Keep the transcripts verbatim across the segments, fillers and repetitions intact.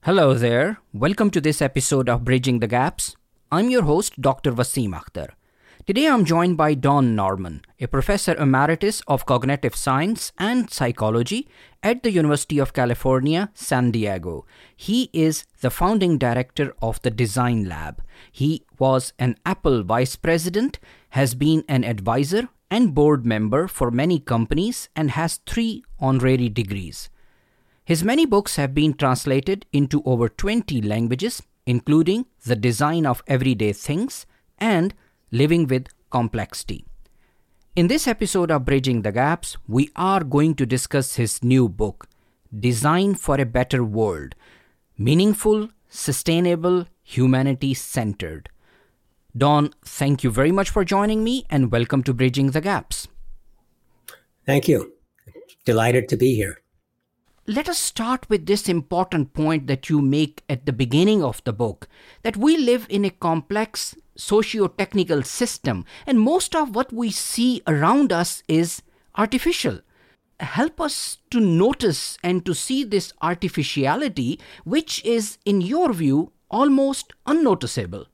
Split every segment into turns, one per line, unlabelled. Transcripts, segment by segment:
Hello there. Welcome to this episode of Bridging the Gaps. I'm your host, Doctor Wasim Akhtar. Today I'm joined by Don Norman, a professor emeritus of cognitive science and psychology at the University of California, San Diego. He is the founding director of the Design Lab. He was an Apple vice president, has been an advisor and board member for many companies, and has three honorary degrees. His many books have been translated into over twenty languages, including The Design of Everyday Things and Living with Complexity. In this episode of Bridging the Gaps, we are going to discuss his new book, Design for a Better World, Meaningful, Sustainable, Humanity-Centered. Don, thank you very much for joining me and welcome to Bridging the Gaps.
Thank you. Delighted to be here.
Let us start with this important point that you make at the beginning of the book, that we live in a complex socio-technical system, and most of what we see around us is artificial. Help us to notice and to see this artificiality, which is, in your view, almost unnoticeable.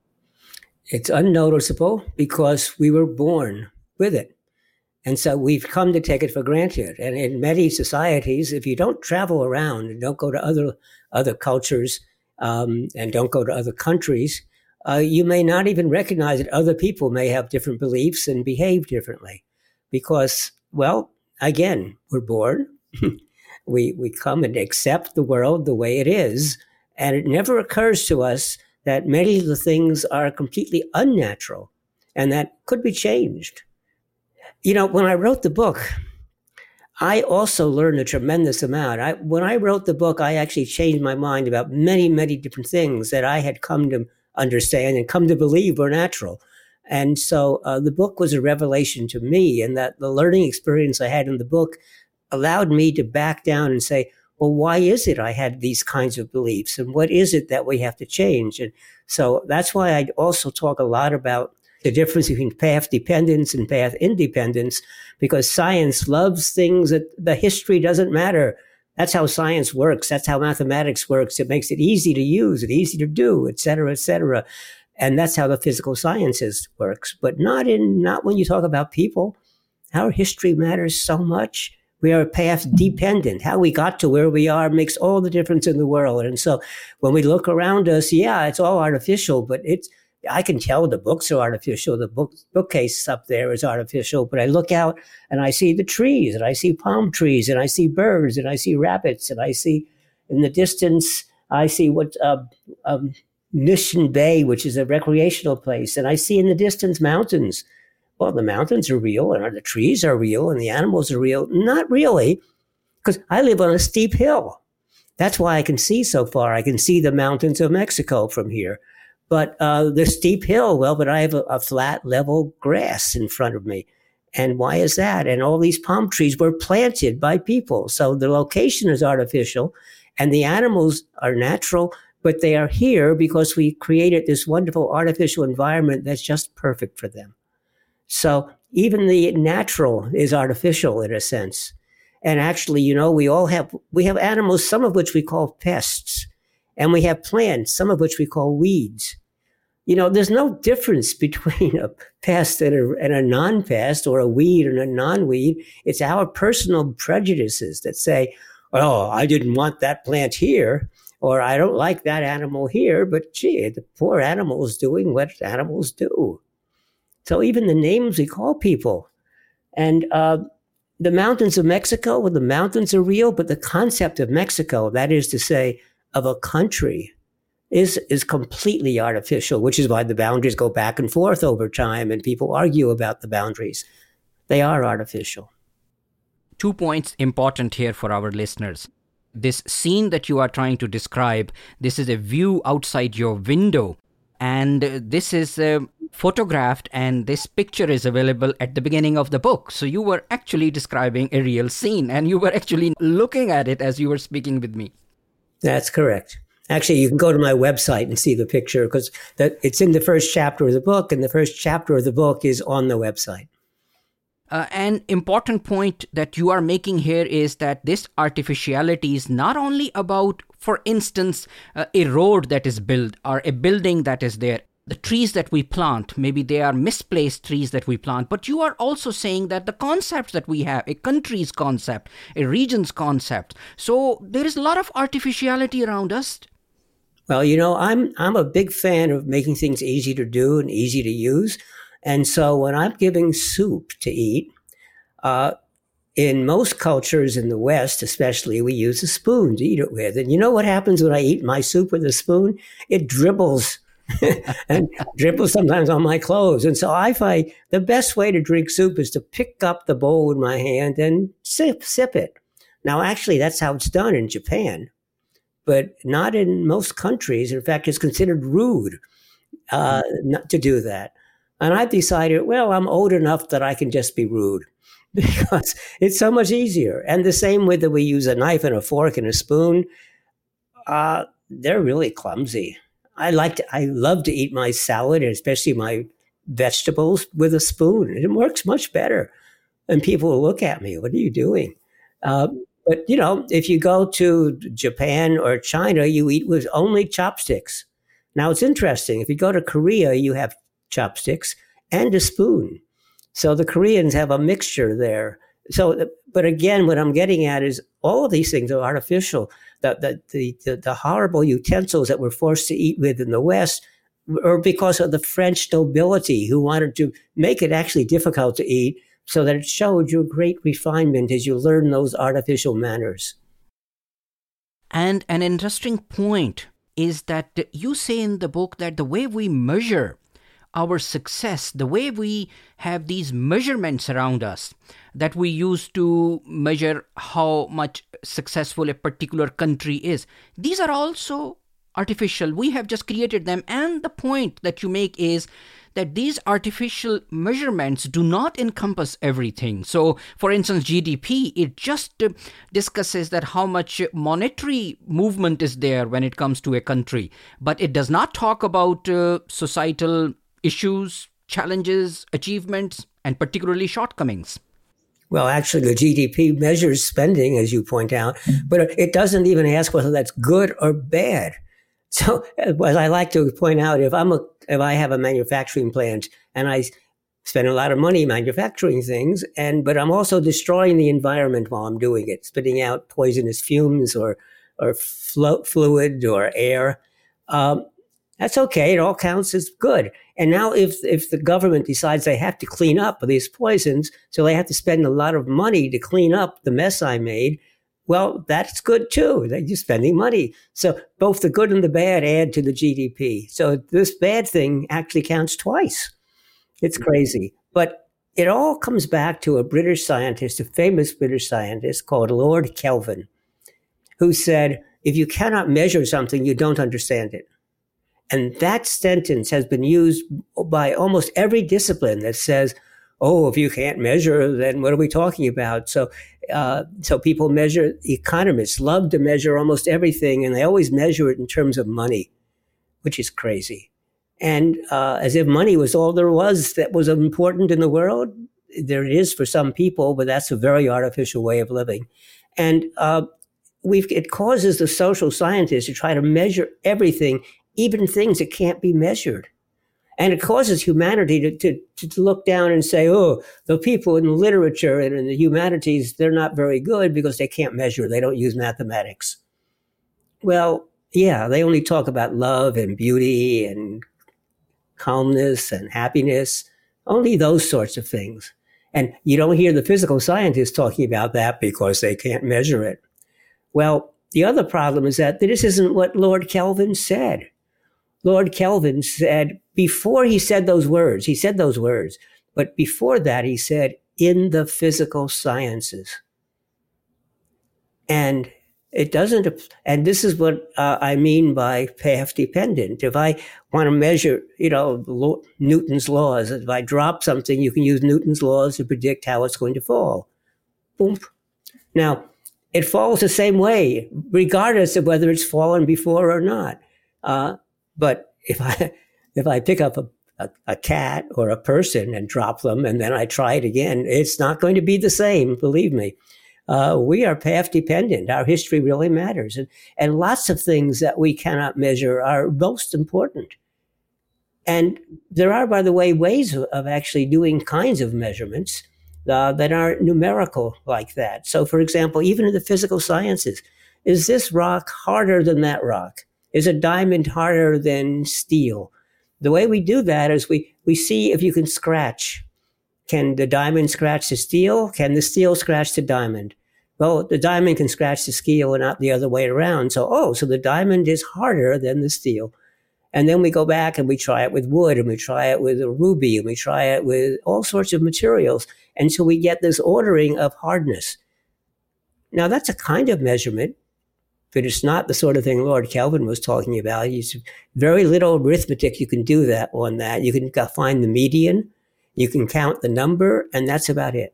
It's unnoticeable because we were born with it. And so we've come to take it for granted. And in many societies, if you don't travel around and don't go to other other cultures um, and don't go to other countries, uh, you may not even recognize that other people may have different beliefs and behave differently. Because, well, again, we're born. we we come and accept the world the way it is. And it never occurs to us that many of the things are completely unnatural and that could be changed. You know, when I wrote the book, I also learned a tremendous amount. I, when I wrote the book, I actually changed my mind about many, many different things that I had come to understand and come to believe were natural. And so uh, the book was a revelation to me, and that the learning experience I had in the book allowed me to back down and say, well, why is it I had these kinds of beliefs? And what is it that we have to change? And so that's why I also talk a lot about the difference between path dependence and path independence, because science loves things that the history doesn't matter. That's how science works. That's how mathematics works. It makes it easy to use, it easy to do, et cetera, et cetera. And that's how the physical sciences works, but not in, not when you talk about people. Our history matters so much. We are path dependent. How we got to where we are makes all the difference in the world. And so when we look around us, yeah, it's all artificial, but it's, I can tell the books are artificial. The book bookcase up there is artificial, but I look out and I see the trees, and I see palm trees, and I see birds, and I see rabbits, and I see in the distance, I see what uh, um, Mission Bay, which is a recreational place, and I see in the distance mountains. Well, the mountains are real, and the trees are real, and the animals are real. Not really, because I live on a steep hill. That's why I can see so far. I can see the mountains of Mexico from here. But uh, the steep hill, well, but I have a, a flat, level grass in front of me. And why is that? And all these palm trees were planted by people. So the location is artificial, and the animals are natural, but they are here because we created this wonderful artificial environment that's just perfect for them. So even the natural is artificial in a sense. And actually, you know, we all have, we have animals, some of which we call pests, and we have plants, some of which we call weeds. You know, there's no difference between a pest and a, and a non-pest, or a weed and a non-weed. It's our personal prejudices that say, oh, I didn't want that plant here, or I don't like that animal here, but gee, the poor animal is doing what animals do. So even the names we call people. And uh, the mountains of Mexico, well, the mountains are real, but the concept of Mexico, that is to say, of a country, is is completely artificial, which is why the boundaries go back and forth over time and people argue about the boundaries. They are artificial.
Two points important here for our listeners. This scene that you are trying to describe, this is a view outside your window, and this is uh, photographed, and this picture is available at the beginning of the book. So you were actually describing a real scene, and you were actually looking at it as you were speaking with me.
That's correct. Actually, you can go to my website and see the picture, because it's in the first chapter of the book, and the first chapter of the book is on the website.
Uh, an important point that you are making here is that this artificiality is not only about For instance, uh, a road that is built or a building that is there, the trees that we plant, maybe they are misplaced trees that we plant, but you are also saying that the concepts that we have, a country's concept, a region's concept, so there is a lot of artificiality around us.
Well, you know, I'm I'm a big fan of making things easy to do and easy to use. And so when I'm giving soup to eat, uh, in most cultures in the West, especially, we use a spoon to eat it with. And you know what happens when I eat my soup with a spoon? It dribbles and dribbles sometimes on my clothes. And so I find the best way to drink soup is to pick up the bowl with my hand and sip, sip it. Now, actually, that's how it's done in Japan, but not in most countries. In fact, it's considered rude uh, not to do that. And I've decided, well, I'm old enough that I can just be rude because it's so much easier. And the same way that we use a knife and a fork and a spoon, uh, they're really clumsy. I like to, I love to eat my salad, and especially my vegetables, with a spoon. It works much better. And people will look at me, what are you doing? Uh, but, you know, if you go to Japan or China, you eat with only chopsticks. Now, it's interesting. If you go to Korea, you have chopsticks and a spoon. So the Koreans have a mixture there. So, but again, what I'm getting at is all of these things are artificial. The, the, the, the horrible utensils that we're forced to eat with in the West are because of the French nobility who wanted to make it actually difficult to eat so that it showed your great refinement as you learn those artificial manners.
And an interesting point is that you say in the book that the way we measure our success, the way we have these measurements around us that we use to measure how much successful a particular country is, these are also artificial. We have just created them. And the point that you make is that these artificial measurements do not encompass everything. So, for instance, G D P, it just uh, discusses that how much monetary movement is there when it comes to a country, but it does not talk about uh, societal issues, challenges, achievements, and particularly shortcomings.
Well, actually, the G D P measures spending, as you point out, but it doesn't even ask whether that's good or bad. So, as I like to point out, if I'm a, if I have a manufacturing plant and I spend a lot of money manufacturing things, and but I'm also destroying the environment while I'm doing it, spitting out poisonous fumes or or flo- fluid or air, um, that's okay. It all counts as good. And now, if if the government decides they have to clean up these poisons, so they have to spend a lot of money to clean up the mess I made, well, that's good too. You're spending money. So both the good and the bad add to the G D P. So this bad thing actually counts twice. It's crazy. But it all comes back to a British scientist, a famous British scientist called Lord Kelvin, who said, if you cannot measure something, you don't understand it. And that sentence has been used by almost every discipline that says, oh, if you can't measure, then what are we talking about? So, uh, so people measure, economists love to measure almost everything, and they always measure it in terms of money, which is crazy. And uh, as if money was all there was that was important in the world. There it is for some people, but that's a very artificial way of living. And uh, we've, it causes the social scientists to try to measure everything, even things that can't be measured. And it causes humanity to, to, to look down and say, oh, the people in literature and in the humanities, they're not very good because they can't measure. They don't use mathematics. Well, yeah, they only talk about love and beauty and calmness and happiness, only those sorts of things. And you don't hear the physical scientists talking about that because they can't measure it. Well, the other problem is that this isn't what Lord Kelvin said. Lord Kelvin said, before he said those words, he said those words, but before that he said, in the physical sciences. And it doesn't, and this is what uh, I mean by path dependent. If I want to measure, you know, Newton's laws, if I drop something, you can use Newton's laws to predict how it's going to fall. Boom. Now, it falls the same way, regardless of whether it's fallen before or not. Uh, But if I if I pick up a, a, a cat or a person and drop them, and then I try it again, it's not going to be the same, believe me. Uh, we are path dependent. Our history really matters. And, and lots of things that we cannot measure are most important. And there are, by the way, ways of, of actually doing kinds of measurements uh, that are numerical like that. So, for example, even in the physical sciences, is this rock harder than that rock? Is a diamond harder than steel? The way we do that is we, we see if you can scratch. Can the diamond scratch the steel? Can the steel scratch the diamond? Well, the diamond can scratch the steel and not the other way around. So, oh, so the diamond is harder than the steel. And then we go back and we try it with wood, and we try it with a ruby, and we try it with all sorts of materials until we get this ordering of hardness. Now, that's a kind of measurement, but it's not the sort of thing Lord Kelvin was talking about. It's very little arithmetic you can do that on that. You can find the median, you can count the number, and that's about it.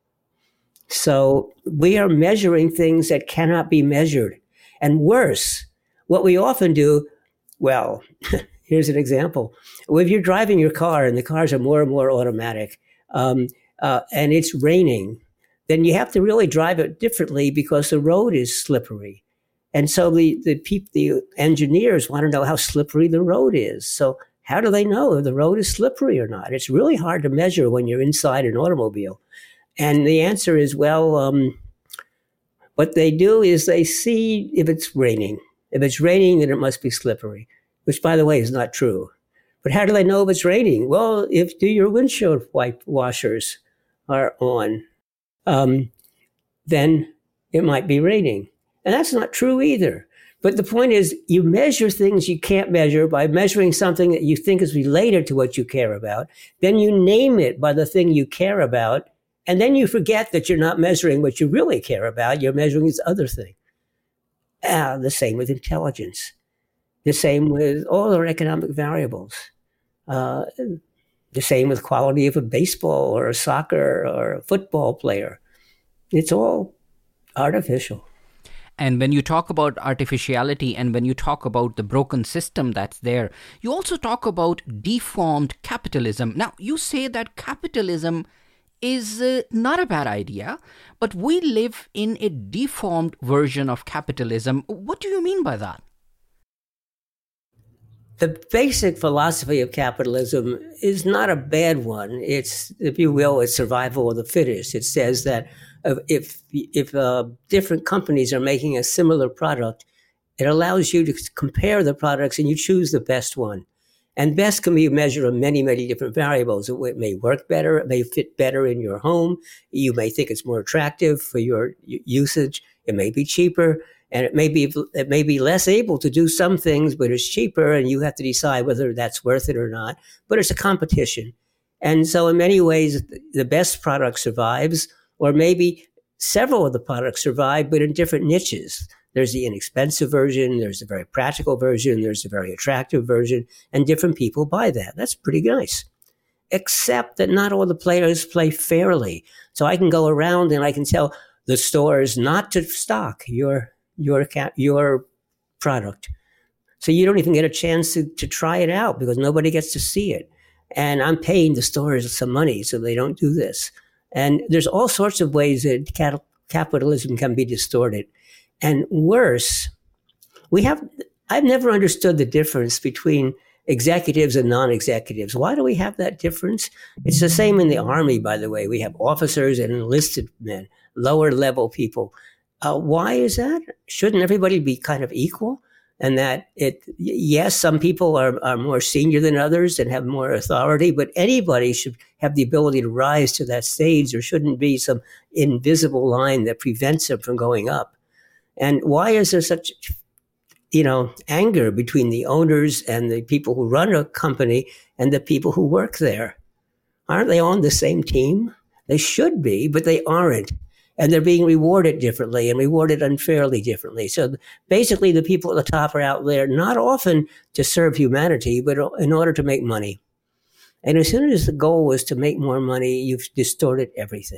So we are measuring things that cannot be measured. And worse, what we often do, well, here's an example. Well, if you're driving your car and the cars are more and more automatic, um, uh, and it's raining, then you have to really drive it differently because the road is slippery. And so the, the, peop, the engineers want to know how slippery the road is. So how do they know if the road is slippery or not? It's really hard to measure when you're inside an automobile. And the answer is, well, um, what they do is they see if it's raining. If it's raining, then it must be slippery, which, by the way, is not true. But how do they know if it's raining? Well, if do your windshield wipe washers are on, um, then it might be raining. And that's not true either. But the point is, you measure things you can't measure by measuring something that you think is related to what you care about. Then you name it by the thing you care about. And then you forget that you're not measuring what you really care about. You're measuring this other thing. Ah, the same with intelligence. The same with all our economic variables. Uh, the same with quality of a baseball or a soccer or a football player. It's all artificial.
And when you talk about artificiality and when you talk about the broken system that's there, you also talk about deformed capitalism. Now, you say that capitalism is uh, not a bad idea, but we live in a deformed version of capitalism. What do you mean by that?
The basic philosophy of capitalism is not a bad one. It's, if you will, it's survival of the fittest. It says that if if uh, different companies are making a similar product, it allows you to compare the products and you choose the best one. And best can be a measure of many, many different variables. It may work better. It may fit better in your home. You may think it's more attractive for your usage. It may be cheaper. And it may be it may be less able to do some things, but it's cheaper, and you have to decide whether that's worth it or not. But it's a competition. And so in many ways, the best product survives, or maybe several of the products survive, but in different niches. There's the inexpensive version, there's a very practical version, there's a very attractive version, and different people buy that. That's pretty nice. Except that not all the players play fairly. So I can go around and I can tell the stores not to stock your your your product. So you don't even get a chance to, to try it out because nobody gets to see it. And I'm paying the stores some money so they don't do this. And there's all sorts of ways that cat- capitalism can be distorted. And worse, we have, I've never understood the difference between executives and non-executives. Why do we have that difference? It's the same in the Army, by the way. We have officers and enlisted men, lower level people. Uh, why is that? Shouldn't everybody be kind of equal? And that it, yes, some people are, are more senior than others and have more authority, but anybody should have the ability to rise to that stage. There shouldn't be some invisible line that prevents them from going up. And why is there such, you know, anger between the owners and the people who run a company and the people who work there? Aren't they on the same team? They should be, but they aren't. And they're being rewarded differently and rewarded unfairly differently. So basically the people at the top are out there not often to serve humanity, but in order to make money. And as soon as the goal is to make more money, you've distorted everything.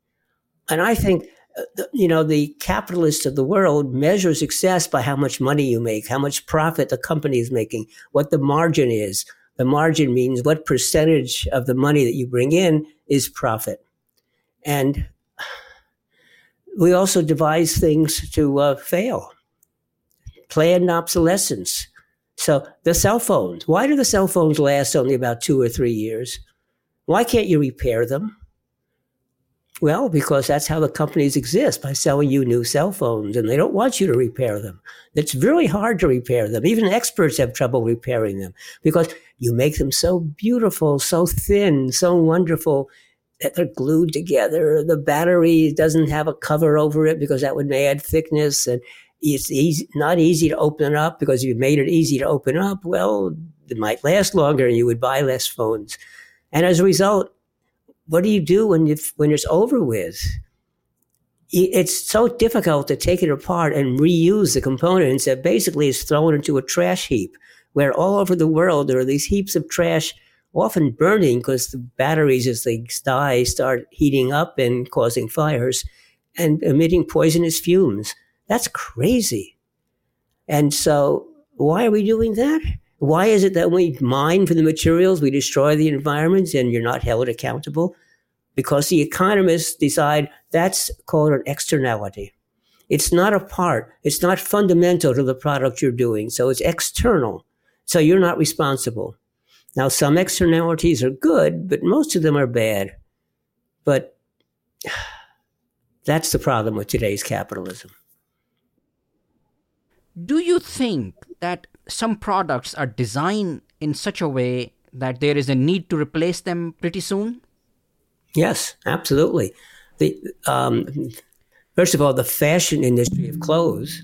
And I think, you know, the capitalist of the world measures success by how much money you make, how much profit the company is making, what the margin is. The margin means what percentage of the money that you bring in is profit. And we also devise things to uh, fail, planned obsolescence. So the cell phones, why do the cell phones last only about two or three years? Why can't you repair them? Well, because that's how the companies exist, by selling you new cell phones, and they don't want you to repair them. It's really hard to repair them. Even experts have trouble repairing them because you make them so beautiful, so thin, so wonderful that they're glued together. The battery doesn't have a cover over it because that would add thickness, and it's easy, not easy to open up because if you made it easy to open up, well, it might last longer and you would buy less phones. And as a result, what do you do when you, when it's over with? It's so difficult to take it apart and reuse the components that basically it's thrown into a trash heap, where all over the world there are these heaps of trash, often burning because the batteries, as they die, start heating up and causing fires and emitting poisonous fumes. That's crazy. And so why are we doing that? Why is it that we mine for the materials, we destroy the environment, and you're not held accountable? Because the economists decide that's called an externality. It's not a part. It's not fundamental to the product you're doing. So it's external. So you're not responsible. Now, some externalities are good, but most of them are bad. But that's the problem with today's capitalism.
Do you think that some products are designed in such a way that there is a need to replace them pretty soon?
Yes, absolutely. The um, first of all, the fashion industry of clothes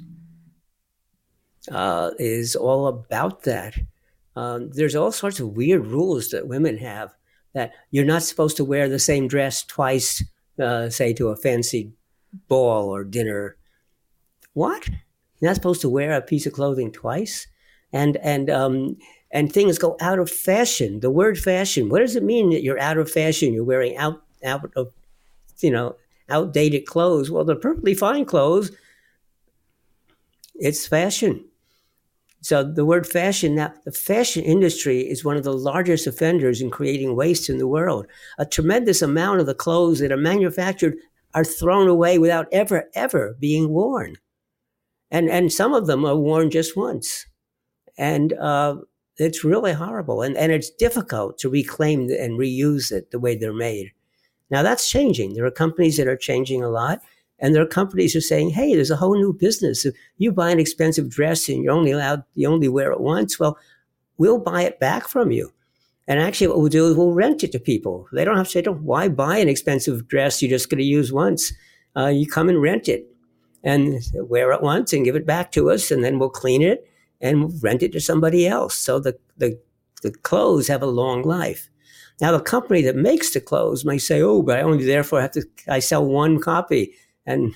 uh, is all about that. Um, there's all sorts of weird rules that women have, that you're not supposed to wear the same dress twice, uh, say to a fancy ball or dinner. What? You're not supposed to wear a piece of clothing twice? And and um, and things go out of fashion. The word fashion, what does it mean that you're out of fashion? You're wearing out out of, you know, outdated clothes. Well, they're perfectly fine clothes. It's fashion. So the word fashion, now the fashion industry is one of the largest offenders in creating waste in the world. A tremendous amount of the clothes that are manufactured are thrown away without ever, ever being worn. And and some of them are worn just once. And uh, it's really horrible. And, and it's difficult to reclaim and reuse it the way they're made. Now that's changing. There are companies that are changing a lot. And there are companies who are saying, hey, there's a whole new business. If you buy an expensive dress and you're only allowed, you only wear it once, well, we'll buy it back from you. And actually what we'll do is we'll rent it to people. They don't have to say, why buy an expensive dress you're just going to use once? Uh, you come and rent it and wear it once and give it back to us, and then we'll clean it and we'll rent it to somebody else. So the, the, the clothes have a long life. Now, the company that makes the clothes may say, oh, but I only therefore have to, I sell one copy. And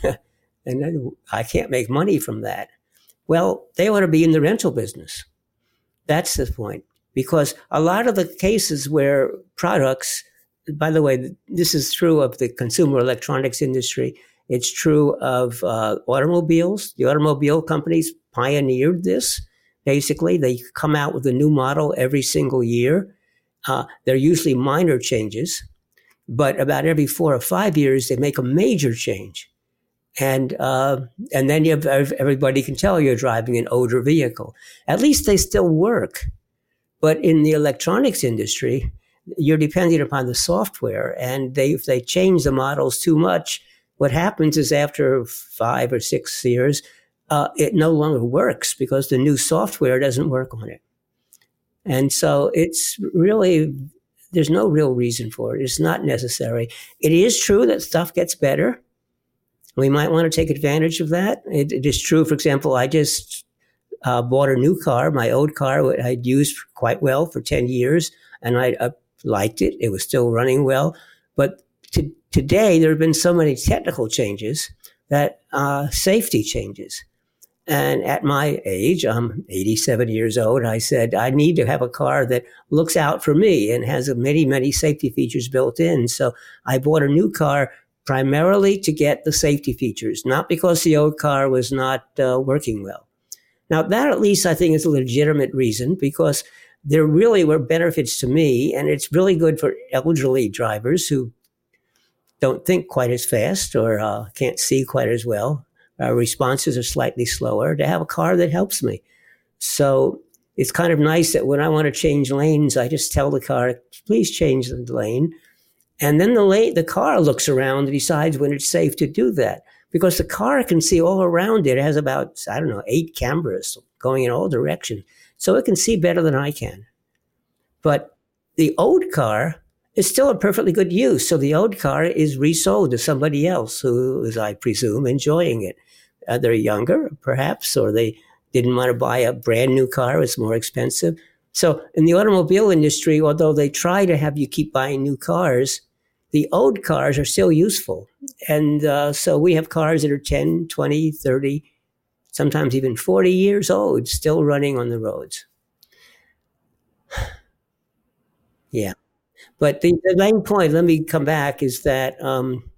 and I can't make money from that. Well, they ought to be in the rental business. That's the point. Because a lot of the cases where products, by the way, this is true of the consumer electronics industry. It's true of uh, automobiles. The automobile companies pioneered this. Basically, they come out with a new model every single year. Uh, they're usually minor changes. But about every four or five years, they make a major change. And uh, and then you have, everybody can tell you're driving an older vehicle. At least they still work. But in the electronics industry, you're dependent upon the software. And they, if they change the models too much, what happens is after five or six years, uh, it no longer works because the new software doesn't work on it. And so it's really, there's no real reason for it. It's not necessary. It is true that stuff gets better. We might want to take advantage of that. It, it is true, for example, I just uh, bought a new car. My old car I'd used quite well for ten years, and I uh, liked it. It was still running well. But to, today, there have been so many technical changes that uh, safety changes. And at my age, I'm eighty-seven years old, I said, I need to have a car that looks out for me and has many, many safety features built in. So I bought a new car primarily to get the safety features, not because the old car was not uh, working well. Now, that at least I think is a legitimate reason, because there really were benefits to me, and it's really good for elderly drivers who don't think quite as fast or uh, can't see quite as well. Our responses are slightly slower, to have a car that helps me. So it's kind of nice that when I want to change lanes, I just tell the car, please change the lane. And then the lane, the car looks around and decides when it's safe to do that. Because the car can see all around it. It has about, I don't know, eight cameras going in all directions. So it can see better than I can. But the old car is still a perfectly good use. So the old car is resold to somebody else who is, I presume, enjoying it. Uh, they're younger, perhaps, or they didn't want to buy a brand new car. It's more expensive. So in the automobile industry, although they try to have you keep buying new cars, the old cars are still useful. And uh, so we have cars that are ten, twenty, thirty, sometimes even forty years old, still running on the roads. Yeah. But the, the main point, let me come back, is that um,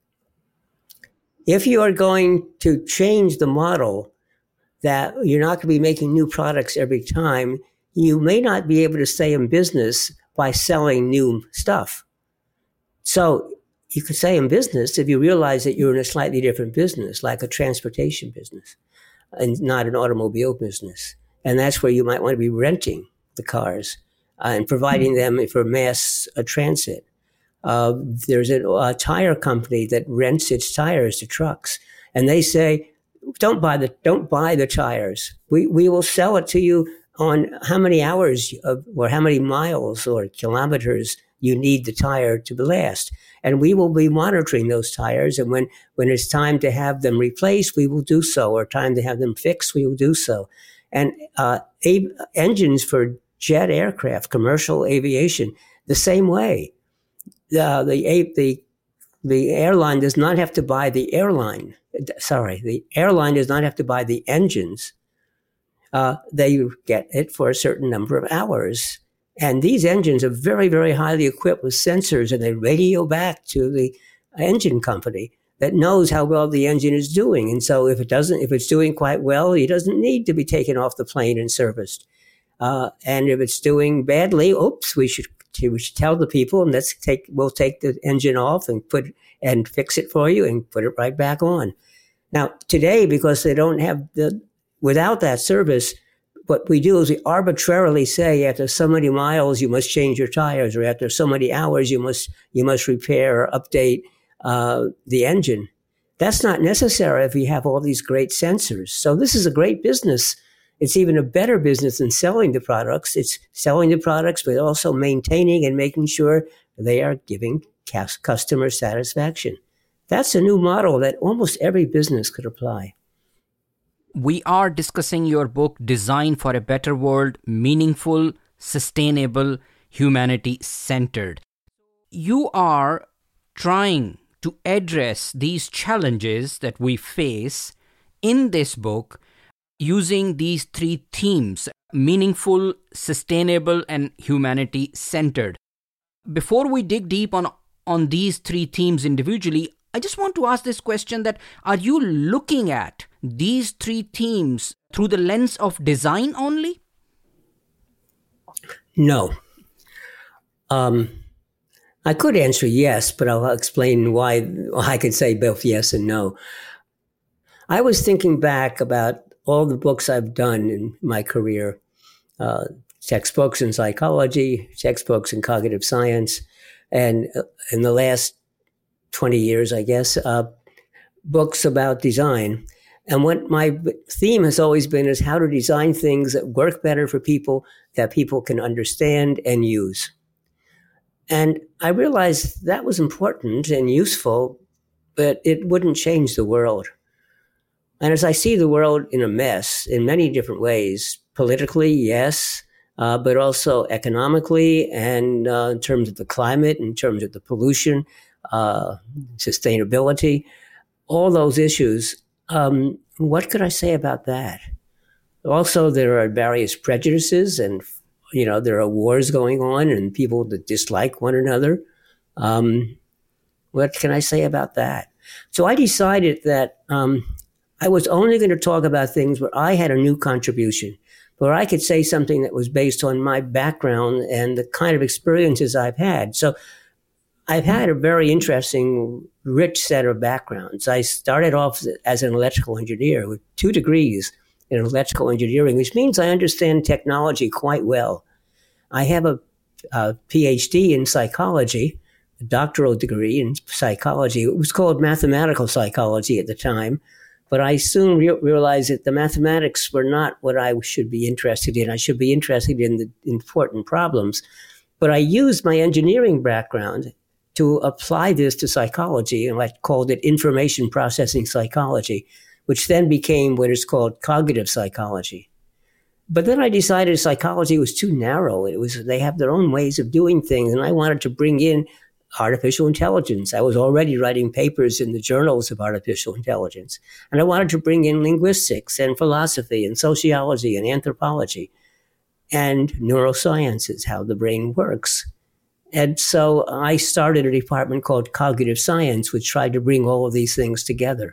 if you are going to change the model, that you're not going to be making new products every time, you may not be able to stay in business by selling new stuff. So you could stay in business if you realize that you're in a slightly different business, like a transportation business, and not an automobile business. And that's where you might want to be renting the cars uh, and providing them for mass uh, transit. Uh, there's a, a tire company that rents its tires to trucks, and they say, "Don't buy the don't buy the tires. We we will sell it to you on how many hours of, or how many miles or kilometers you need the tire to last, and we will be monitoring those tires. And when when it's time to have them replaced, we will do so, or time to have them fixed, we will do so." And uh, a- engines for jet aircraft, commercial aviation, the same way. Uh, the the the airline does not have to buy the airline. Sorry, the airline does not have to buy the engines. Uh, they get it for a certain number of hours. And these engines are very, very highly equipped with sensors, and they radio back to the engine company that knows how well the engine is doing. And so if it doesn't, if it's doing quite well, it doesn't need to be taken off the plane and serviced. Uh, and if it's doing badly, oops, we should we should tell the people, and let's take we'll take the engine off and put and fix it for you and put it right back on. Now today, because they don't have the without that service, what we do is we arbitrarily say after so many miles you must change your tires, or after so many hours you must you must repair or update uh, the engine. That's not necessary if you have all these great sensors. So this is a great business. It's even a better business than selling the products. It's selling the products, but also maintaining and making sure they are giving customer satisfaction. That's a new model that almost every business could apply.
We are discussing your book, Design for a Better World, Meaningful, Sustainable, Humanity-Centered. You are trying to address these challenges that we face in this book using these three themes: meaningful, sustainable, and humanity-centered. Before we dig deep on, on these three themes individually, I just want to ask this question: that are you looking at these three themes through the lens of design only?
No. Um, I could answer yes, but I'll explain why I could say both yes and no. I was thinking back about all the books I've done in my career, uh, textbooks in psychology, textbooks in cognitive science, and uh, in the last twenty years, I guess, uh, books about design. And what my theme has always been is how to design things that work better for people, that people can understand and use. And I realized that was important and useful, but it wouldn't change the world. And as I see the world in a mess in many different ways, politically, yes, uh, but also economically, and uh, in terms of the climate, in terms of the pollution, uh, sustainability, all those issues, um, what could I say about that? Also, there are various prejudices, and, you know, there are wars going on and people that dislike one another. Um, what can I say about that? So I decided that um, I was only going to talk about things where I had a new contribution, where I could say something that was based on my background and the kind of experiences I've had. So I've had a very interesting, rich set of backgrounds. I started off as an electrical engineer with two degrees in electrical engineering, which means I understand technology quite well. I have a, a P H D in psychology, a doctoral degree in psychology. It was called mathematical psychology at the time, but I soon re- realized that the mathematics were not what I should be interested in. I should be interested in the important problems. But I used my engineering background to apply this to psychology, and I called it information processing psychology, which then became what is called cognitive psychology. But then I decided psychology was too narrow. It was, they have their own ways of doing things, and I wanted to bring in artificial intelligence. I was already writing papers in the journals of artificial intelligence, and I wanted to bring in linguistics and philosophy and sociology and anthropology and neurosciences, how the brain works. And so I started a department called Cognitive Science, which tried to bring all of these things together.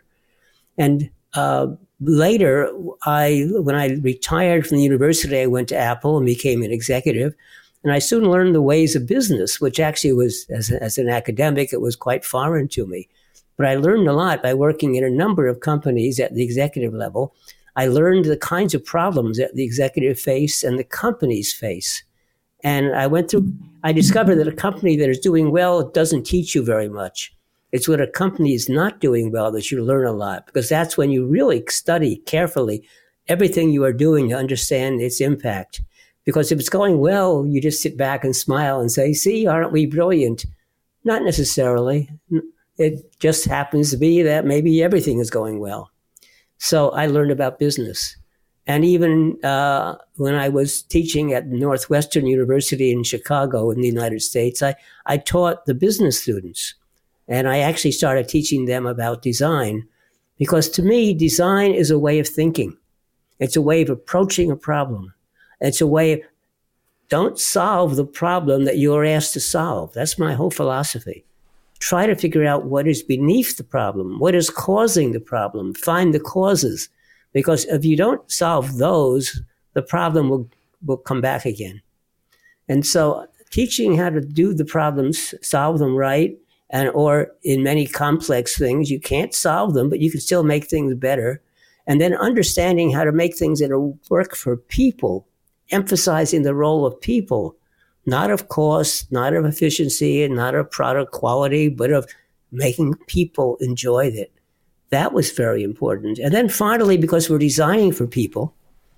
And uh, later, I, when I retired from the university, I went to Apple and became an executive. And I soon learned the ways of business, which actually was, as, a, as an academic, it was quite foreign to me. But I learned a lot by working in a number of companies at the executive level. I learned the kinds of problems that the executive face and the companies face. And I went through, I discovered that a company that is doing well doesn't teach you very much. It's when a company is not doing well that you learn a lot, because that's when you really study carefully everything you are doing to understand its impact. Because if it's going well, you just sit back and smile and say, see, aren't we brilliant? Not necessarily. It just happens to be that maybe everything is going well. So I learned about business. And even uh, when I was teaching at Northwestern University in Chicago in the United States, I, I taught the business students. And I actually started teaching them about design, because to me, design is a way of thinking. It's a way of approaching a problem. It's a way of, don't solve the problem that you're asked to solve. That's my whole philosophy. Try to figure out what is beneath the problem, what is causing the problem, find the causes. Because if you don't solve those, the problem will, will come back again. And so teaching how to do the problems, solve them right, and or in many complex things, you can't solve them, but you can still make things better. And then understanding how to make things that work for people, emphasizing the role of people, not of cost, not of efficiency, and not of product quality, but of making people enjoy it. That was very important. And then finally, because we're designing for people,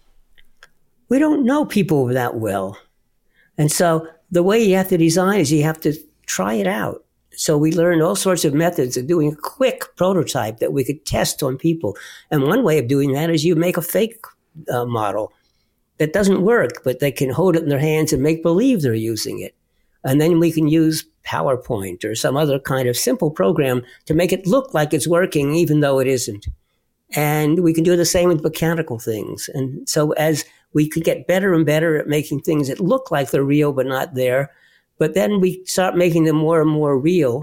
we don't know people that well. And so the way you have to design is you have to try it out. So we learned all sorts of methods of doing a quick prototype that we could test on people. And one way of doing that is you make a fake uh, model that doesn't work, but they can hold it in their hands and make believe they're using it. And then we can use PowerPoint or some other kind of simple program to make it look like it's working, even though it isn't. And we can do the same with mechanical things. And so as we could get better and better at making things that look like they're real but not there, but then we start making them more and more real.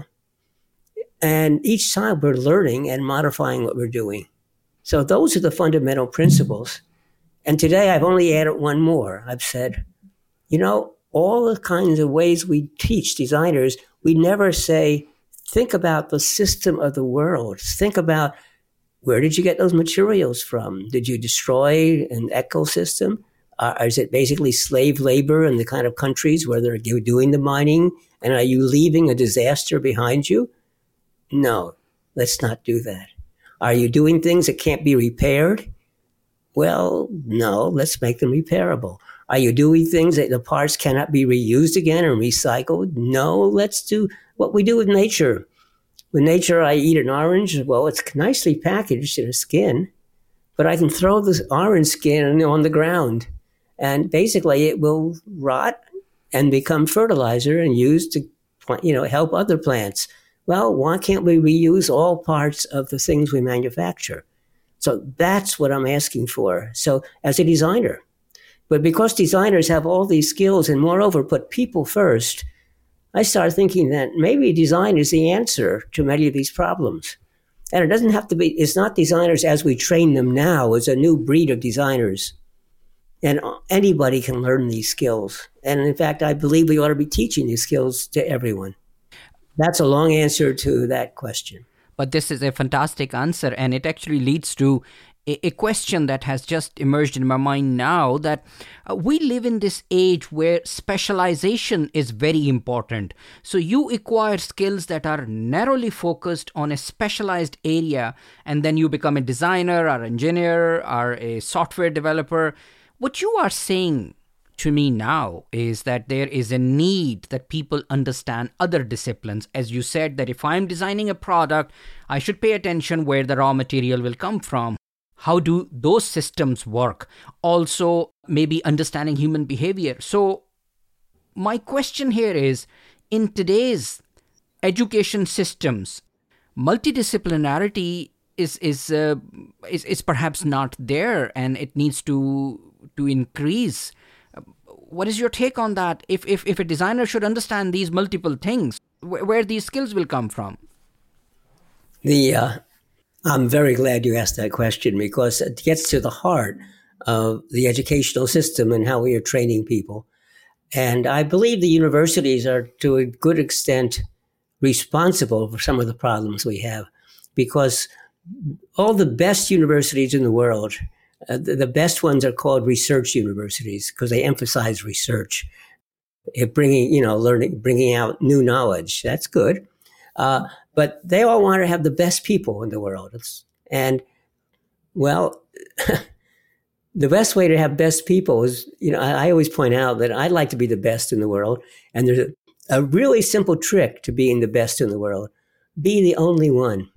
And each time we're learning and modifying what we're doing. So those are the fundamental principles. And today I've only added one more. I've said, you know, all the kinds of ways we teach designers, we never say, think about the system of the world. Think about, where did you get those materials from? Did you destroy an ecosystem? Uh, is it basically slave labor in the kind of countries where they're doing the mining? And are you leaving a disaster behind you? No, let's not do that. Are you doing things that can't be repaired? Well, no, let's make them repairable. Are you doing things that the parts cannot be reused again or recycled? No, let's do what we do with nature. With nature, I eat an orange. Well, it's nicely packaged in a skin, but I can throw this orange skin on the ground, and basically it will rot and become fertilizer and used to, you know, help other plants. Well, why can't we reuse all parts of the things we manufacture? So that's what I'm asking for. So as a designer, but because designers have all these skills and moreover put people first, I started thinking that maybe design is the answer to many of these problems. And it doesn't have to be, it's not designers as we train them now. It's a new breed of designers. And anybody can learn these skills. And in fact, I believe we ought to be teaching these skills to everyone. That's a long answer to that question.
But this is a fantastic answer, and it actually leads to a, a question that has just emerged in my mind now, that uh, we live in this age where specialization is very important. So you acquire skills that are narrowly focused on a specialized area, and then you become a designer or engineer or a software developer. What you are saying to me now is that there is a need that people understand other disciplines. As you said, that if I'm designing a product, I should pay attention where the raw material will come from. How do those systems work? Also, maybe understanding human behavior. So my question here is, in today's education systems, multidisciplinarity is is uh, is, is perhaps not there, and it needs to to increase. What is your take on that? If if, if a designer should understand these multiple things, wh- where these skills will come from?
The uh, I'm very glad you asked that question, because it gets to the heart of the educational system and how we are training people. And I believe the universities are, to a good extent, responsible for some of the problems we have, because all the best universities in the world, uh, the, the best ones are called research universities because they emphasize research, it bringing, you know, learning, bringing out new knowledge. That's good. Uh, but they all want to have the best people in the world. It's, and, well, the best way to have best people is, you know, I, I always point out that I'd like to be the best in the world. And there's a, a really simple trick to being the best in the world. Be the only one.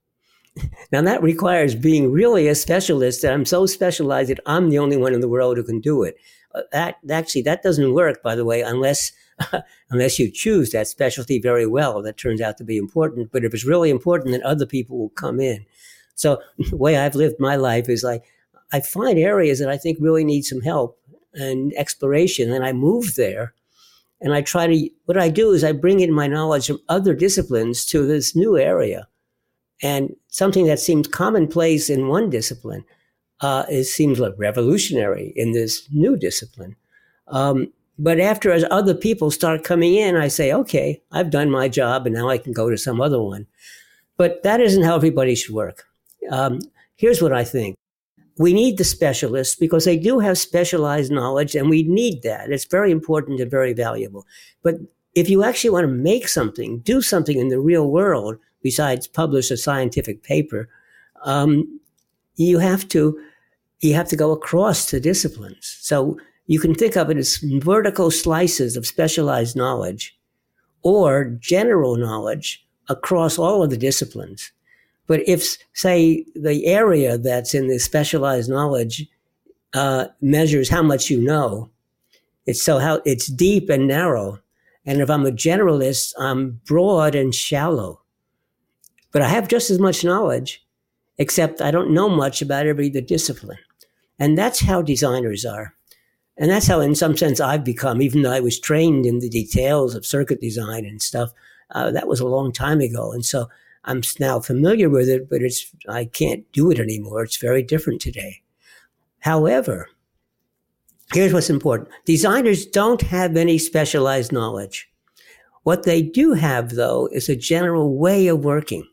Now, that requires being really a specialist, that I'm so specialized that I'm the only one in the world who can do it. Uh, that actually, that doesn't work, by the way, unless unless you choose that specialty very well. That turns out to be important. But if it's really important, then other people will come in. So the way I've lived my life is like, I find areas that I think really need some help and exploration, and I move there. And I try to, what I do is I bring in my knowledge from other disciplines to this new area. And something that seems commonplace in one discipline, uh, it seems like revolutionary in this new discipline. Um, but after as other people start coming in, I say, okay, I've done my job and now I can go to some other one. But that isn't how everybody should work. Um, here's what I think. We need the specialists because they do have specialized knowledge, and we need that. It's very important and very valuable. But if you actually want to make something, do something in the real world, besides publish a scientific paper, um, you have to you have to go across the disciplines. So you can think of it as vertical slices of specialized knowledge or general knowledge across all of the disciplines. But if, say, the area that's in the specialized knowledge uh, measures how much you know, it's so how it's deep and narrow. And if I'm a generalist, I'm broad and shallow. But I have just as much knowledge, except I don't know much about every the discipline. And that's how designers are. And that's how, in some sense, I've become, even though I was trained in the details of circuit design and stuff. Uh, that was a long time ago. And so I'm now familiar with it, but it's I can't do it anymore. It's very different today. However, here's what's important. Designers don't have any specialized knowledge. What they do have, though, is a general way of working.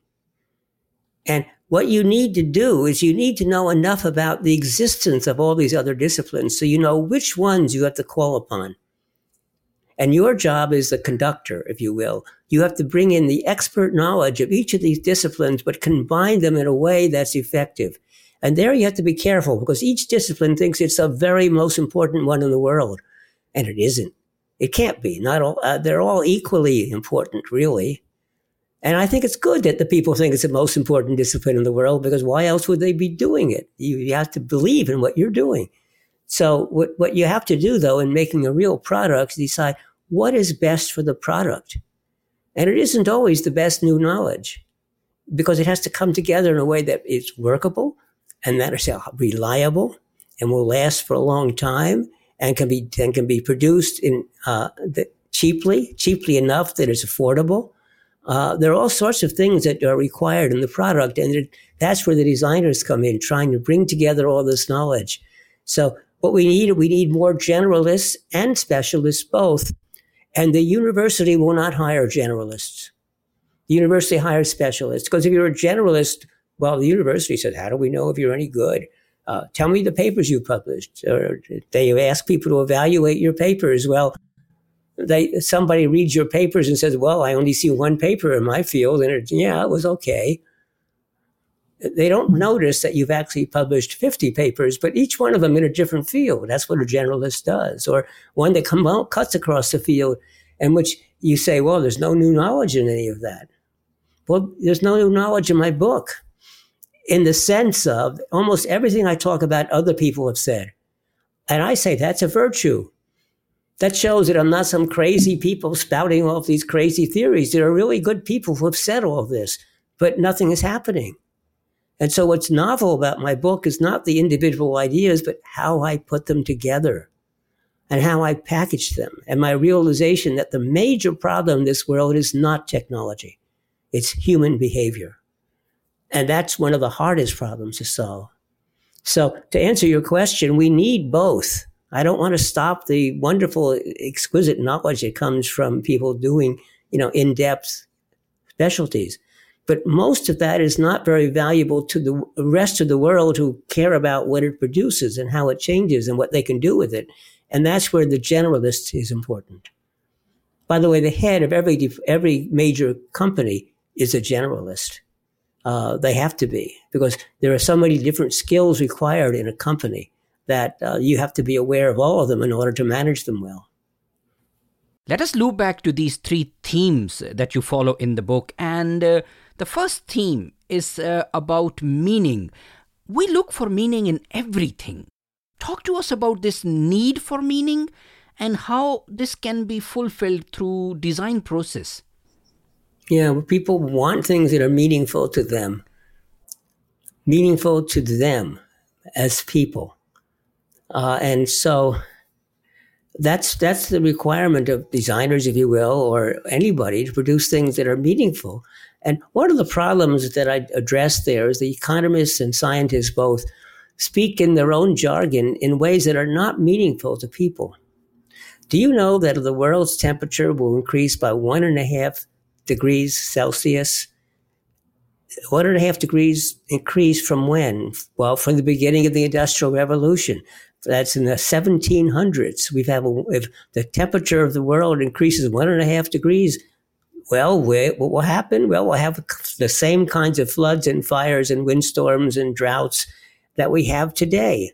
And what you need to do is you need to know enough about the existence of all these other disciplines so you know which ones you have to call upon. And your job is the conductor, if you will. You have to bring in the expert knowledge of each of these disciplines, but combine them in a way that's effective. And there you have to be careful because each discipline thinks it's the very most important one in the world. And it isn't. It can't be. Not all, uh, they're all equally important, really. And I think it's good that the people think it's the most important discipline in the world, because why else would they be doing it? You, you have to believe in what you're doing. So what, what you have to do, though, in making a real product is decide what is best for the product. And it isn't always the best new knowledge, because it has to come together in a way that is workable and that is reliable and will last for a long time and can be and can be produced in uh, the, cheaply, cheaply enough that it's affordable. Uh, there are all sorts of things that are required in the product, and it, that's where the designers come in, trying to bring together all this knowledge. So what we need, we need more generalists and specialists both. And the university will not hire generalists. The university hires specialists because if you're a generalist, well, the university says, how do we know if you're any good? Uh, tell me the papers you published. Or they ask people to evaluate your papers. Well, they somebody reads your papers and says, well, I only see one paper in my field, and it, yeah, it was okay. They don't notice that you've actually published fifty papers, but each one of them in a different field. That's what a generalist does. Or one that come out, cuts across the field, in which you say, well, there's no new knowledge in any of that. Well, there's no new knowledge in my book, in the sense of almost everything I talk about, other people have said. And I say that's a virtue. That shows that I'm not some crazy people spouting off these crazy theories. There are really good people who have said all of this, but nothing is happening. And so what's novel about my book is not the individual ideas, but how I put them together and how I package them. And my realization that the major problem in this world is not technology. It's human behavior. And that's one of the hardest problems to solve. So to answer your question, we need both. I don't want to stop the wonderful, exquisite knowledge that comes from people doing, you know, in-depth specialties. But most of that is not very valuable to the rest of the world who care about what it produces and how it changes and what they can do with it. And that's where the generalist is important. By the way, the head of every every major company is a generalist. Uh, they have to be, because there are so many different skills required in a company that uh, you have to be aware of all of them in order to manage them well.
Let us loop back to these three themes that you follow in the book. And uh, the first theme is uh, about meaning. We look for meaning in everything. Talk to us about this need for meaning and how this can be fulfilled through design process.
Yeah, well, people want things that are meaningful to them, meaningful to them as people. Uh, and so that's that's the requirement of designers, if you will, or anybody, to produce things that are meaningful. And one of the problems that I address there is the economists and scientists both speak in their own jargon in ways that are not meaningful to people. Do you know that the world's temperature will increase by one and a half degrees Celsius? One and a half degrees increase from when? Well, from the beginning of the Industrial Revolution. That's in the seventeen hundreds. We've have a, if the temperature of the world increases one and a half degrees, well, we, what will happen? Well, we'll have the same kinds of floods and fires and windstorms and droughts that we have today.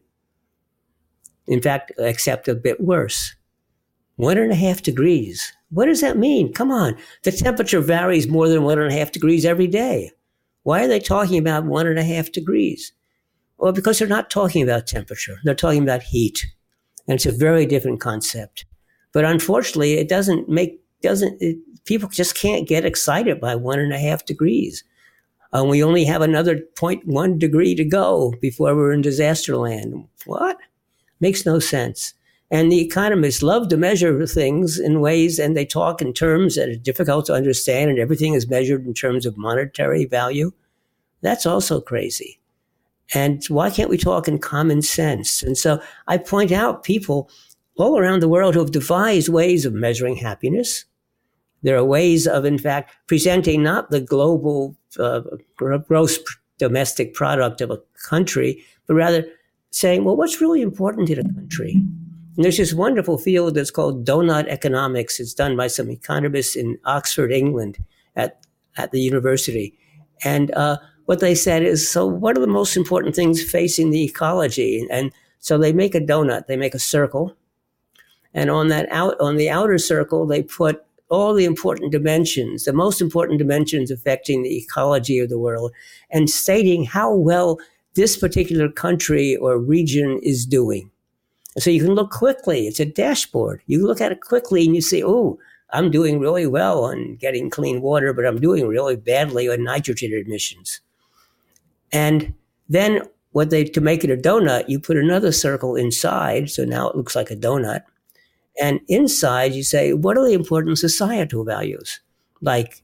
In fact, except a bit worse. One and a half degrees. What does that mean? Come on. The temperature varies more than one and a half degrees every day. Why are they talking about one and a half degrees? Well, because they're not talking about temperature. They're talking about heat. And it's a very different concept. But unfortunately, it doesn't make, doesn't, it, people just can't get excited by one and a half degrees. And uh, we only have another zero point one degree to go before we're in disaster land. What? Makes no sense. And the economists love to measure things in ways, and they talk in terms that are difficult to understand, and everything is measured in terms of monetary value. That's also crazy. And why can't we talk in common sense? And so I point out people all around the world who have devised ways of measuring happiness. There are ways of, in fact, presenting not the global uh, gross domestic product of a country, but rather saying, well, what's really important in a country? And there's this wonderful field that's called donut economics. It's done by some economists in Oxford, England, at, at the university. And uh, what they said is, so what are the most important things facing the ecology? And so they make a donut, they make a circle. And on that out, on the outer circle, they put all the important dimensions, the most important dimensions affecting the ecology of the world, and stating how well this particular country or region is doing. So you can look quickly. It's a dashboard. You look at it quickly and you say, oh, I'm doing really well on getting clean water, but I'm doing really badly on nitrogen emissions. And then what they, to make it a donut, you put another circle inside. So now it looks like a donut. And inside you say, what are the important societal values? Like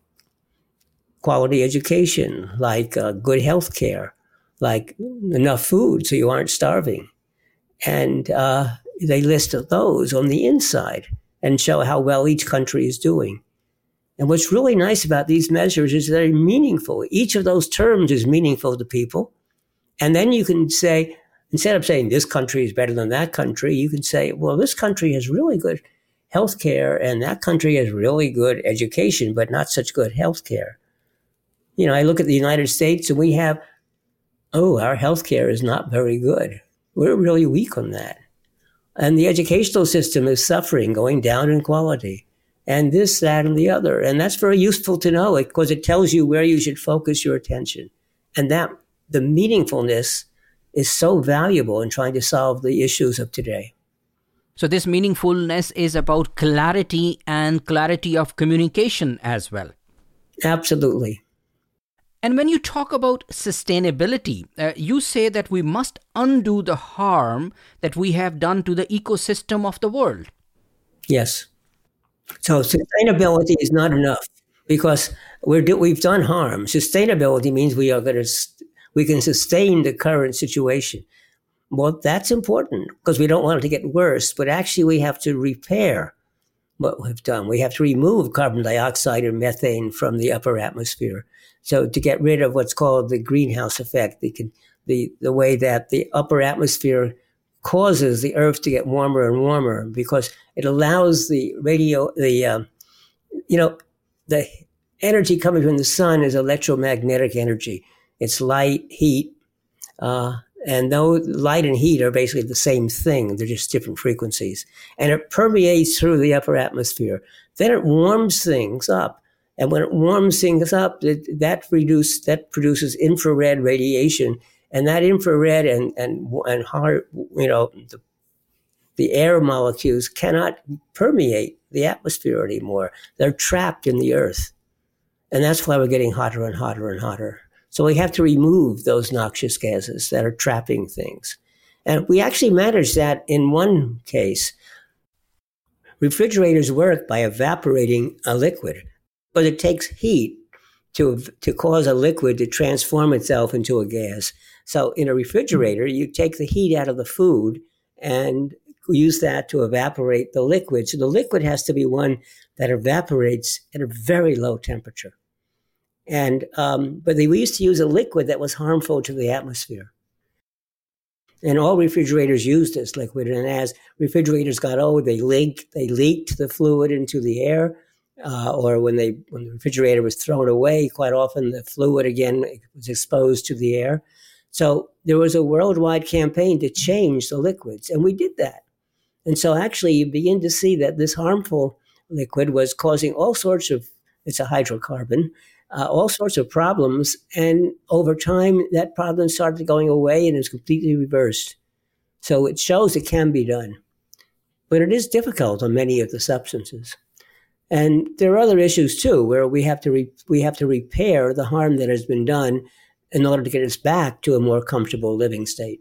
quality education, like uh, good health care, like enough food so you aren't starving. And uh, they list those on the inside and show how well each country is doing. And what's really nice about these measures is they're meaningful. Each of those terms is meaningful to people. And then you can say, instead of saying this country is better than that country, you can say, well, this country has really good health care and that country has really good education, but not such good health care. You know, I look at the United States and we have, oh, our health care is not very good. We're really weak on that. And the educational system is suffering, going down in quality. And this, that, and the other. And that's very useful to know because it tells you where you should focus your attention. And that the meaningfulness is so valuable in trying to solve the issues of today.
So this meaningfulness is about clarity and clarity of communication as well.
Absolutely.
And when you talk about sustainability, uh, you say that we must undo the harm that we have done to the ecosystem of the world.
Yes. So sustainability is not enough because we're do, we've done harm. Sustainability means we are going to we can sustain the current situation. Well, that's important because we don't want it to get worse. But actually, we have to repair what we've done. We have to remove carbon dioxide and methane from the upper atmosphere. So to get rid of what's called the greenhouse effect, the the the way that the upper atmosphere causes the Earth to get warmer and warmer because it allows the radio, the, um, you know, the energy coming from the sun is electromagnetic energy. It's light, heat, uh, and though light and heat are basically the same thing, they're just different frequencies. And it permeates through the upper atmosphere. Then it warms things up. And when it warms things up, it, that, reduce, that produces infrared radiation. And that infrared and and and hard, you know, the, the air molecules cannot permeate the atmosphere anymore. They're trapped in the Earth, and that's why we're getting hotter and hotter and hotter. So we have to remove those noxious gases that are trapping things, and we actually managed that in one case. Refrigerators work by evaporating a liquid, but it takes heat to to cause a liquid to transform itself into a gas. So in a refrigerator, you take the heat out of the food and use that to evaporate the liquid. So the liquid has to be one that evaporates at a very low temperature. And um, but they, we used to use a liquid that was harmful to the atmosphere. And all refrigerators used this liquid. And as refrigerators got old, they leaked, they leaked the fluid into the air. Uh, or when they when the refrigerator was thrown away, quite often the fluid again was exposed to the air. So there was a worldwide campaign to change the liquids, and we did that. And so actually you begin to see that this harmful liquid was causing all sorts of, it's a hydrocarbon, uh, all sorts of problems. And over time, that problem started going away and is completely reversed. So it shows it can be done. But it is difficult on many of the substances. And there are other issues too, where we have to re- we have to repair the harm that has been done in order to get us back to a more comfortable living state.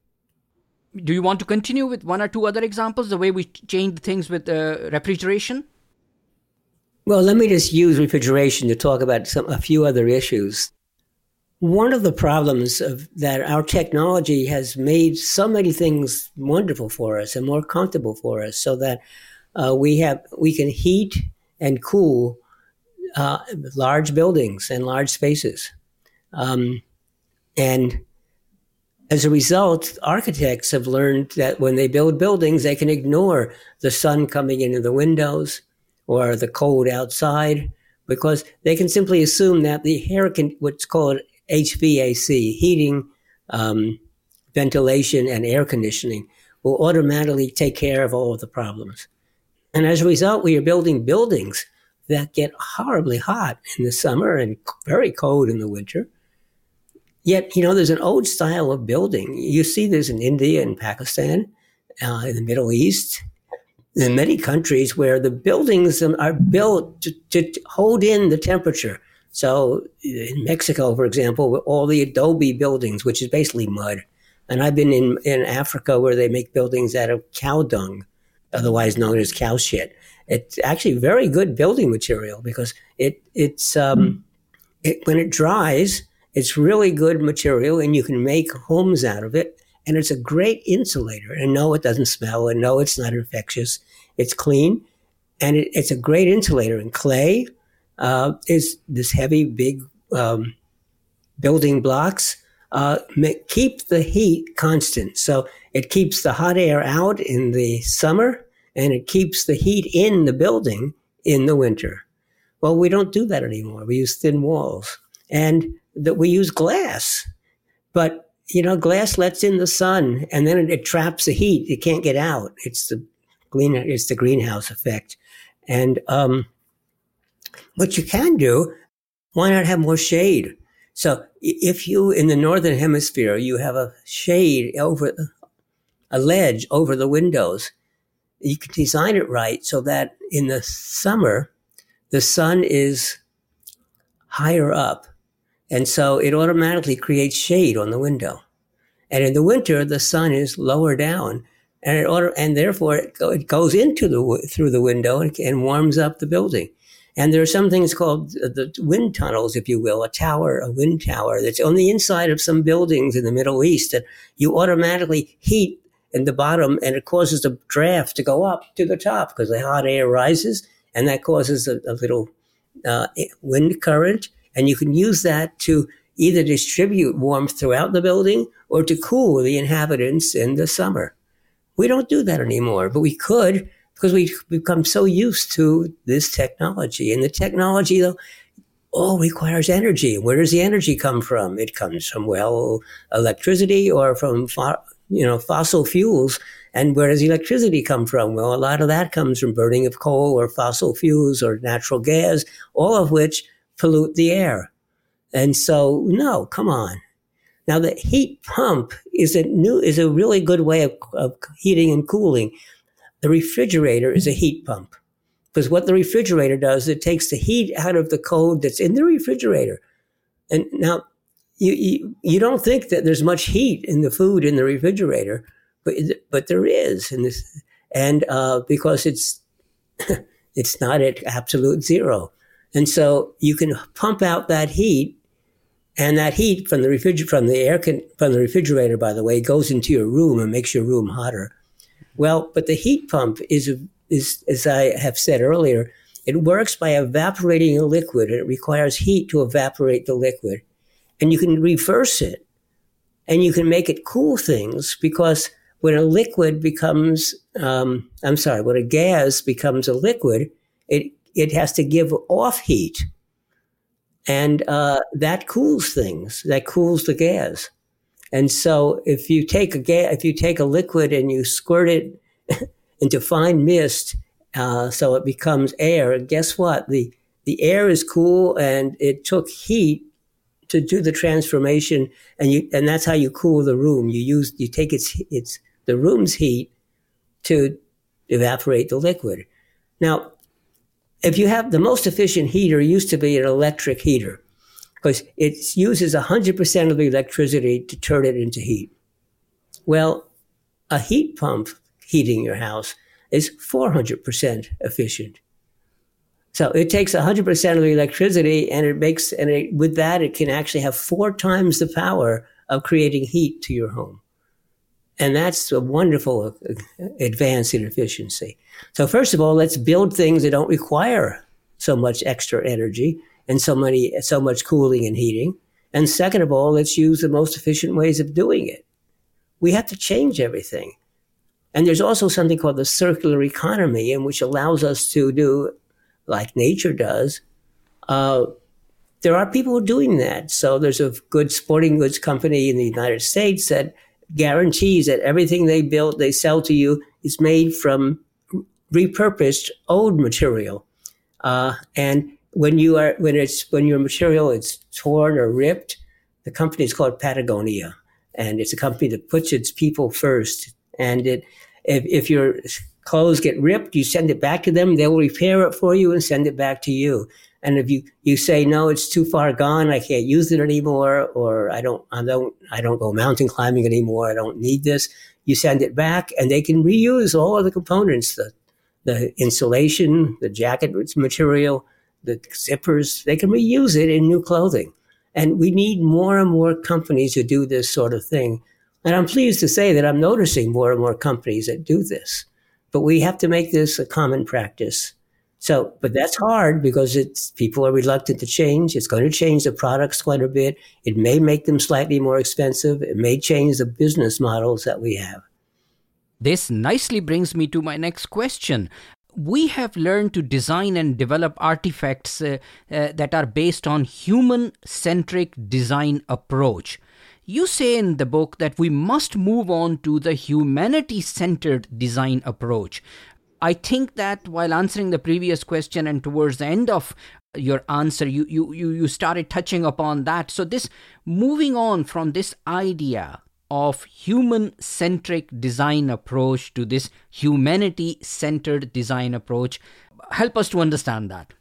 Do you want to continue with one or two other examples, the way we changed things with uh, refrigeration?
Well, let me just use refrigeration to talk about some a few other issues. One of the problems of that our technology has made so many things wonderful for us and more comfortable for us, so that uh, we have we can heat and cool uh, large buildings and large spaces. Um, and as a result, architects have learned that when they build buildings, they can ignore the sun coming into the windows or the cold outside, because they can simply assume that the air can, what's called H V A C, heating, um, ventilation, and air conditioning, will automatically take care of all of the problems. And as a result, we are building buildings that get horribly hot in the summer and very cold in the winter. Yet, you know, there's an old style of building. You see this in India and Pakistan, uh, in the Middle East, in many countries where the buildings are built to, to hold in the temperature. So in Mexico, for example, all the adobe buildings, which is basically mud. And I've been in, in Africa where they make buildings out of cow dung, otherwise known as cow shit. It's actually very good building material because it it's um, it, when it dries, it's really good material and you can make homes out of it. And it's a great insulator. And no, it doesn't smell. And no, it's not infectious. It's clean. And it, it's a great insulator. And clay uh, is this heavy, big um, building blocks uh, keep the heat constant. So it keeps the hot air out in the summer, and it keeps the heat in the building in the winter. Well, we don't do that anymore. We use thin walls, and that we use glass. But, you know, glass lets in the sun, and then it, it traps the heat. It can't get out. It's the green, it's the greenhouse effect. And um, what you can do, why not have more shade? So if you, in the northern hemisphere, you have a shade over, a ledge over the windows, you can design it right so that in the summer, the sun is higher up. And so it automatically creates shade on the window. And in the winter, the sun is lower down. And it auto, and therefore it, go, it goes into the, through the window and, and warms up the building. And there are some things called the wind tunnels, if you will, a tower, a wind tower that's on the inside of some buildings in the Middle East that you automatically heat in the bottom, and it causes the draft to go up to the top because the hot air rises, and that causes a, a little uh, wind current. And you can use that to either distribute warmth throughout the building or to cool the inhabitants in the summer. We don't do that anymore, but we could, because we've become so used to this technology. And the technology, though, all requires energy. Where does the energy come from? It comes from, well, electricity or from, fo- you know, fossil fuels. And where does electricity come from? Well, a lot of that comes from burning of coal or fossil fuels or natural gas, all of which pollute the air. And so, no, come on. Now, the heat pump is a new, is a really good way of, of heating and cooling. The refrigerator is a heat pump, because what the refrigerator does, it takes the heat out of the cold that's in the refrigerator. And now you, you, you don't think that there's much heat in the food in the refrigerator, but, but there is in this. And, uh, because it's, it's not at absolute zero. And so you can pump out that heat, and that heat from the refrigerator, from the air, con- from the refrigerator, by the way, goes into your room and makes your room hotter. Well, but the heat pump is, is, as I have said earlier, it works by evaporating a liquid, and it requires heat to evaporate the liquid. And you can reverse it, and you can make it cool things, because when a liquid becomes, um, I'm sorry, when a gas becomes a liquid, it, it has to give off heat. And uh, that cools things, that cools the gas. And so if you take a ga- if you take a liquid and you squirt it into fine mist, uh, so it becomes air, and guess what? The the air is cool, and it took heat to do the transformation, and you and that's how you cool the room. You use you take its its the room's heat to evaporate the liquid. Now, if you have the most efficient heater, used to be an electric heater, because it uses one hundred percent of the electricity to turn it into heat. Well, a heat pump heating your house is four hundred percent efficient. So it takes one hundred percent of the electricity, and it makes, and it, with that, it can actually have four times the power of creating heat to your home. And that's a wonderful advance in efficiency. So first of all, let's build things that don't require so much extra energy and so many, so much cooling and heating. And second of all, let's use the most efficient ways of doing it. We have to change everything. And there's also something called the circular economy, in which allows us to do, like nature does. Uh, there are people doing that. So there's a good sporting goods company in the United States that guarantees that everything they build, they sell to you, is made from repurposed old material. Uh, and when you are, when it's, when your material is torn or ripped, the company is called Patagonia. And it's a company that puts its people first. And it, if, if your clothes get ripped, you send it back to them, they'll repair it for you and send it back to you. And if you, you say, no, it's too far gone, I can't use it anymore, or I don't, I don't, I don't go mountain climbing anymore, I don't need this, you send it back, and they can reuse all of the components, the, the insulation, the jacket material, the zippers, they can reuse it in new clothing. And we need more and more companies to do this sort of thing. And I'm pleased to say that I'm noticing more and more companies that do this. But we have to make this a common practice. So, but that's hard because it's people are reluctant to change. It's going to change the products quite a bit. It may make them slightly more expensive. It may change the business models that we have.
This nicely brings me to my next question. We have learned to design and develop artifacts uh, uh, that are based on human-centric design approach. You say in the book that we must move on to the humanity-centered design approach. I think that while answering the previous question and towards the end of your answer, you, you, you, you started touching upon that. So this moving on from this idea of human-centric design approach to this humanity-centered design approach, help us to understand that.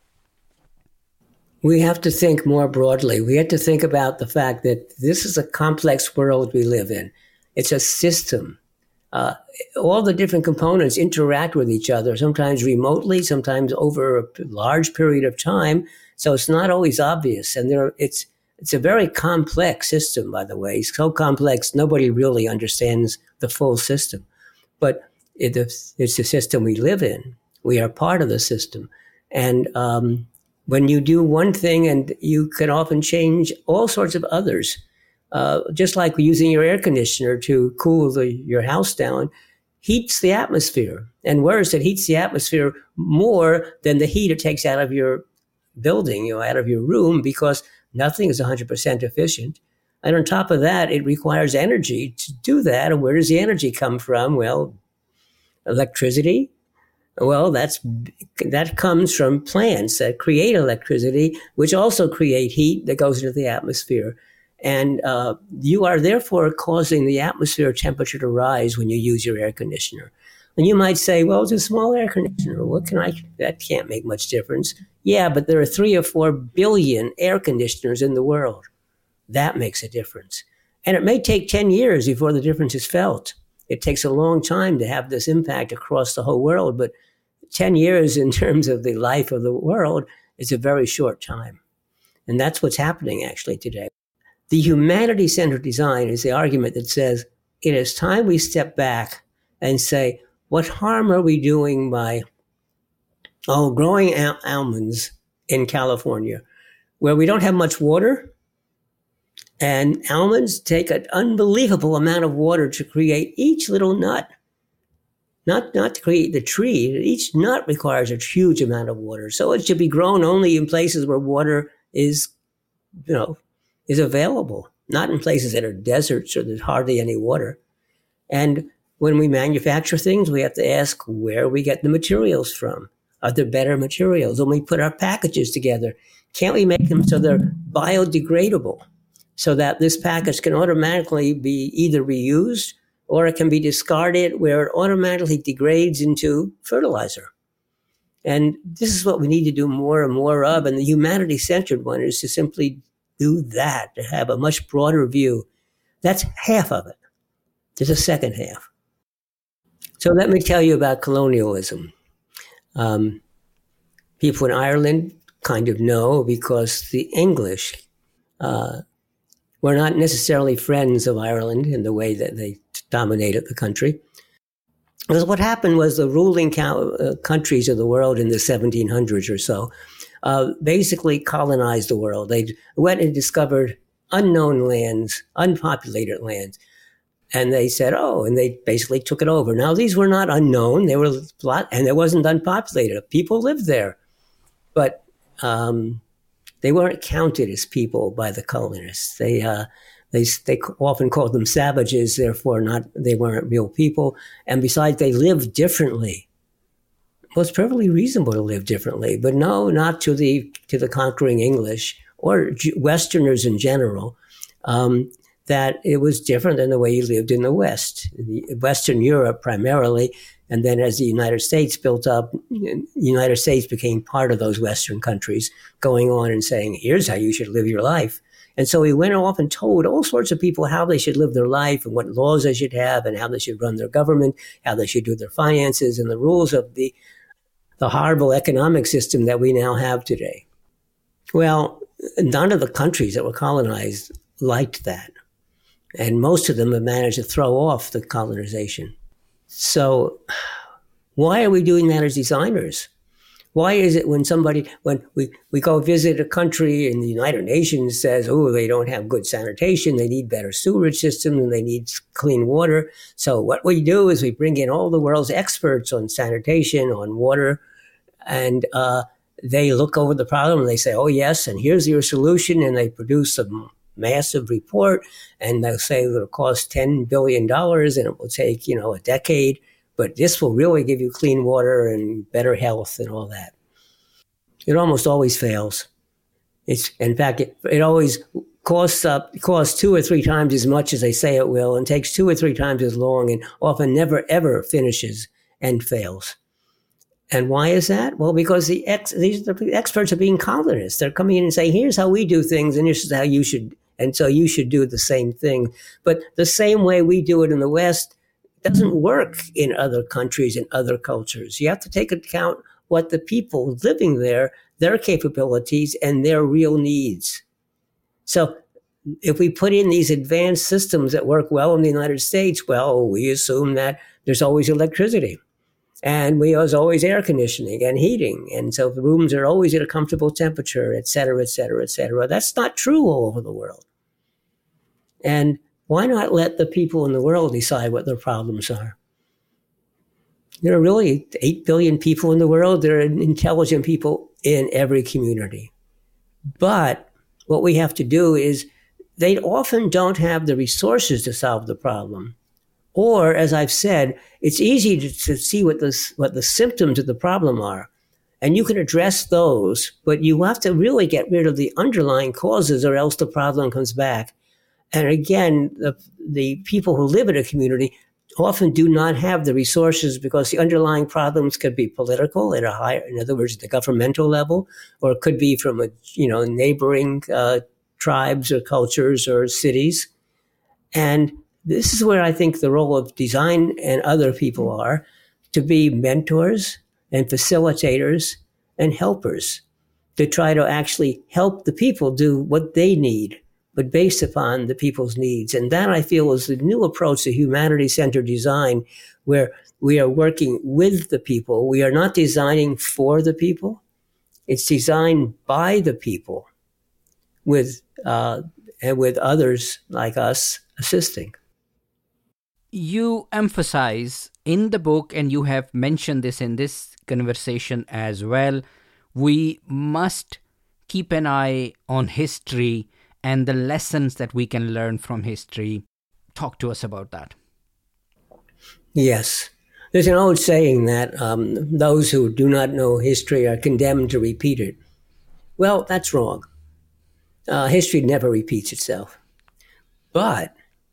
We have to think more broadly. We have to think about the fact that this is a complex world we live in. It's a system. Uh, all the different components interact with each other, sometimes remotely, sometimes over a large period of time. So it's not always obvious. And there, it's it's a very complex system, by the way. It's so complex, nobody really understands the full system. But it, it's the system we live in. We are part of the system. And um, when you do one thing, and you can often change all sorts of others. Uh, just like using your air conditioner to cool the, your house down, heats the atmosphere. And worse, it heats the atmosphere more than the heat it takes out of your building, you know, out of your room, because nothing is one hundred percent efficient. And on top of that, it requires energy to do that. And where does the energy come from? Well, electricity. Well, that's that comes from plants that create electricity, which also create heat that goes into the atmosphere. And uh, you are therefore causing the atmosphere temperature to rise when you use your air conditioner. And you might say, well, it's a small air conditioner. What can I, that can't make much difference. Yeah, but there are three or four billion air conditioners in the world. That makes a difference. And it may take ten years before the difference is felt. It takes a long time to have this impact across the whole world, but ten years in terms of the life of the world is a very short time. And that's what's happening actually today. The humanity-centered design is the argument that says it is time we step back and say, what harm are we doing by oh, growing al- almonds in California, where we don't have much water, and almonds take an unbelievable amount of water to create each little nut. Not, not to create the tree. Each nut requires a huge amount of water. So it should be grown only in places where water is, you know, is available, not in places that are deserts or there's hardly any water. And when we manufacture things, we have to ask where we get the materials from. Are there better materials? When we put our packages together, can't we make them so they're biodegradable so that this package can automatically be either reused or it can be discarded where it automatically degrades into fertilizer? And this is what we need to do more and more of. And the humanity-centered one is to simply do that, to have a much broader view. That's half of it. There's a second half. So let me tell you about colonialism. Um, people in Ireland kind of know because the English uh, were not necessarily friends of Ireland in the way that they dominated the country. Because what happened was the ruling co- uh, countries of the world in the seventeen hundreds or so uh, basically colonized the world. They went and discovered unknown lands, unpopulated lands. And they said, oh, and they basically took it over. Now, these were not unknown. They were a lot, and it wasn't unpopulated. People lived there. But um, they weren't counted as people by the colonists. They uh, they they often called them savages, therefore not they weren't real people. And besides, they lived differently. Well, it's perfectly reasonable to live differently, but no, not to the to the conquering English or Westerners in general. Um, that it was different than the way you lived in the West, Western Europe primarily. And then as the United States built up, the United States became part of those Western countries, going on and saying, here's how you should live your life. And so he went off and told all sorts of people how they should live their life and what laws they should have and how they should run their government, how they should do their finances and the rules of the, the horrible economic system that we now have today. Well, none of the countries that were colonized liked that. And most of them have managed to throw off the colonization. So why are we doing that as designers? Why is it when somebody, when we, we go visit a country and the United Nations says, oh, they don't have good sanitation, they need better sewerage systems, and they need clean water. So what we do is we bring in all the world's experts on sanitation, on water, and uh, they look over the problem and they say, oh, yes, and here's your solution, and they produce a massive report, and they'll say it'll cost ten billion dollars and it will take, you know, a decade. But this will really give you clean water and better health and all that. It almost always fails. It's, in fact, it, it always costs up, costs two or three times as much as they say it will, and takes two or three times as long, and often never ever finishes and fails. And why is that? Well, because the ex, these the experts are being colonists. They're coming in and saying, "Here's how we do things, and here's how you should." And so you should do the same thing. But the same way we do it in the West doesn't work in other countries and other cultures. You have to take account what the people living there, their capabilities and their real needs. So if we put in these advanced systems that work well in the United States, well, we assume that there's always electricity and we there's always air conditioning and heating. And so the rooms are always at a comfortable temperature, et cetera, et cetera, et cetera. That's not true all over the world. And why not let the people in the world decide what their problems are? There are really eight billion people in the world. There are intelligent people in every community. But what we have to do is they often don't have the resources to solve the problem. Or, as I've said, it's easy to, to see what the, what the symptoms of the problem are. And you can address those, but you have to really get rid of the underlying causes or else the problem comes back. And again, the, the people who live in a community often do not have the resources because the underlying problems could be political at a higher, in other words, the governmental level, or it could be from a, you know, neighboring uh, tribes or cultures or cities. And this is where I think the role of design and other people are, to be mentors and facilitators and helpers, to try to actually help the people do what they need, but based upon the people's needs. And that, I feel, is the new approach to humanity-centered design, where we are working with the people. We are not designing for the people. It's designed by the people with uh, and with others like us assisting.
You emphasize in the book, and you have mentioned this in this conversation as well, we must keep an eye on history and the lessons that we can learn from history. Talk to us about that.
Yes. There's an old saying that um, those who do not know history are condemned to repeat it. Well, that's wrong. Uh, history never repeats itself. But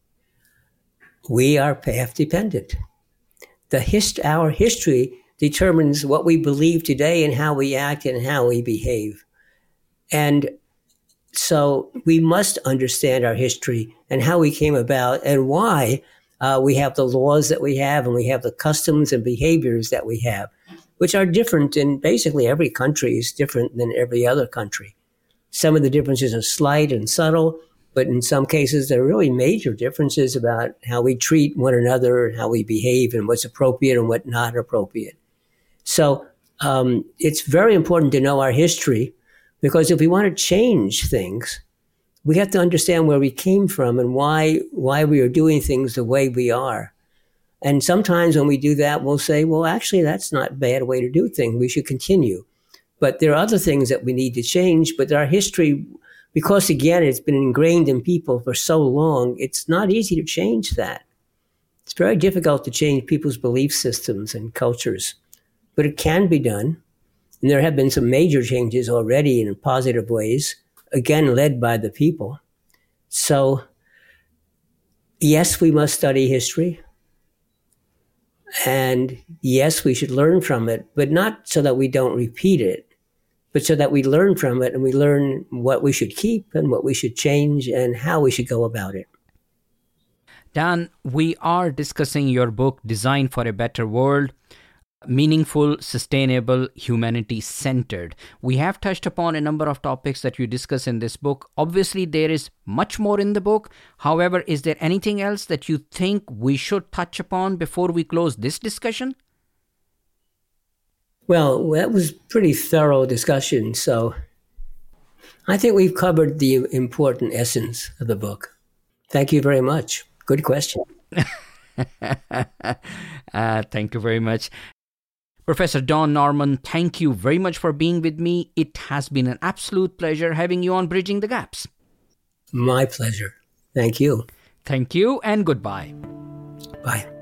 we are path dependent. The hist- our history determines what we believe today and how we act and how we behave. And so we must understand our history and how we came about and why uh, we have the laws that we have and we have the customs and behaviors that we have, which are different in basically every country is different than every other country. Some of the differences are slight and subtle, but in some cases there are really major differences about how we treat one another, how we behave, and what's appropriate and what's not appropriate. So um, it's very important to know our history, because if we want to change things, we have to understand where we came from and why why we are doing things the way we are. And sometimes when we do that, we'll say, well, actually, that's not a bad way to do things. We should continue. But there are other things that we need to change. But our history, because, again, it's been ingrained in people for so long, it's not easy to change that. It's very difficult to change people's belief systems and cultures. But it can be done. And there have been some major changes already in positive ways, again, led by the people. So, yes, we must study history. And yes, we should learn from it, but not so that we don't repeat it, but so that we learn from it and we learn what we should keep and what we should change and how we should go about it.
Dan, we are discussing your book, Design for a Better World. Meaningful, sustainable, humanity-centered. We have touched upon a number of topics that you discuss in this book. Obviously, there is much more in the book. However, is there anything else that you think we should touch upon before we close this discussion?
Well, that was pretty thorough discussion. So I think we've covered the important essence of the book. Thank you very much. Good question.
uh, thank you very much. Professor Don Norman, thank you very much for being with me. It has been an absolute pleasure having you on Bridging the Gaps.
My pleasure. Thank you.
Thank you and goodbye.
Bye.